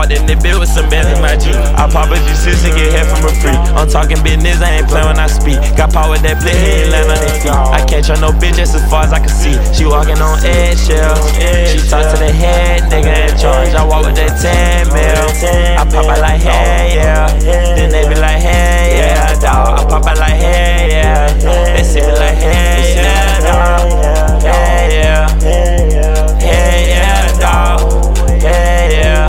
walked in the bed with some bands in my Jeep. I pop a G6 and get head from a free. I'm talking business, I ain't playing when I speak. Got power that play, he ain't land on their feet. I can't trust no bitch just as far as I can see. She walking on eggshells. She talk to the head nigga in charge. I walk with that 10 mil. I pop out like hey yeah. Then they be like hey yeah, dawg. I pop out like hey yeah. They see me like hey yeah, dawg. Hey yeah. Hey yeah, dawg. Hey yeah.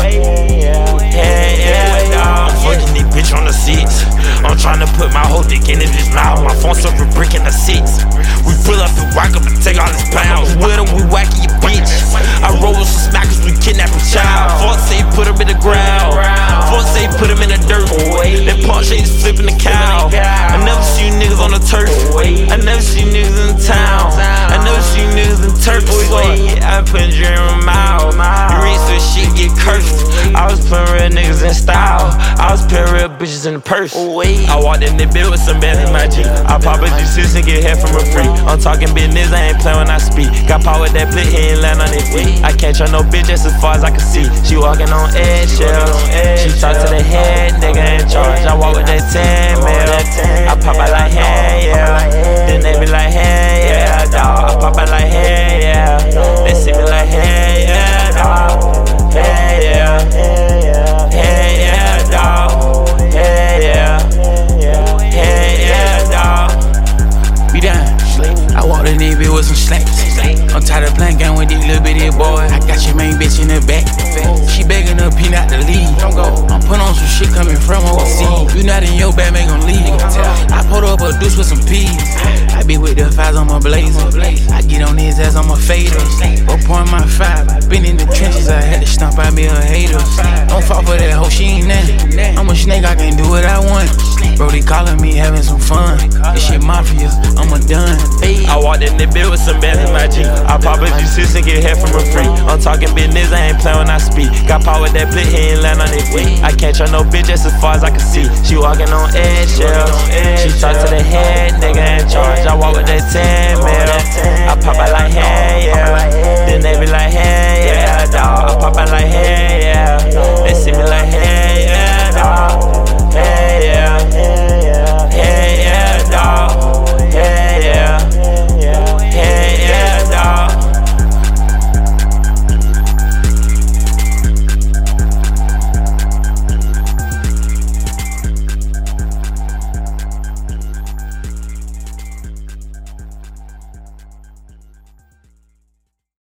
Hey yeah, dawg. I'm fucking this bitch on the seats. I'm tryna put my whole dick in it just now. My phone server brick in the seats. We pull up and whack up and take all his pounds. With him, we whacking your bitch. I roll with some smackers, we kidnap a child. Fuck say put him in the ground. Fuck say put him in the dirt. That punk shit is flipping the cow. I never see you niggas on the turf. I never see you niggas in town. I never see you niggas in Turks. I put dream in my mouth. You reach so shit get cursed. I was putting real niggas in style. I was putting real bitches in the purse. I walked in the bed with some bands in my Jeep. I pop a G6 and get head from a free. I'm talking business, I ain't playing when I speak. Got power that play, he ain't land on their feet. I can't trust no bitch just as far as I can see. She walking on eggshells. She talk to the head nigga in charge. I walk with that 10 mil. I pop out like hey yeah. Then they be like hey yeah, dawg. I pop out like hey yeah. They see me like hey yeah, dawg. Hey yeah. Hey yeah, dawg. Hey yeah. Hey yeah, dawg. Be down. I walked in there with some slacks. I'm tired of playing game with these little bitty boys. I got your main bitch in the back. She begging her peanut to leave. I'm putting on some shit coming from overseas. You not in your bag, make them leave. I pulled up a deuce with some peas. I be with the fives on my blazer. I get on his ass on my fader. 4.5, I been in the trenches. I had to stomp out me a hater. Don't fall for that hoe, she ain't that. I'm a snake, I can do what I want. Brody calling me, having some fun. This shit mafia, I'm a done. I walked in the bed with some bands in my Jeep. I pop a G6 and get head from a free. I'm talking business, I ain't playing when I speak. Got power that play, he ain't land on their feet. I can't trust no bitch just as far as I can see. She walking on eggshells. She talk to the head nigga in charge. I walk with that 10 mil. I pop out like hey yeah. Then they be like hey yeah, dawg. I pop out like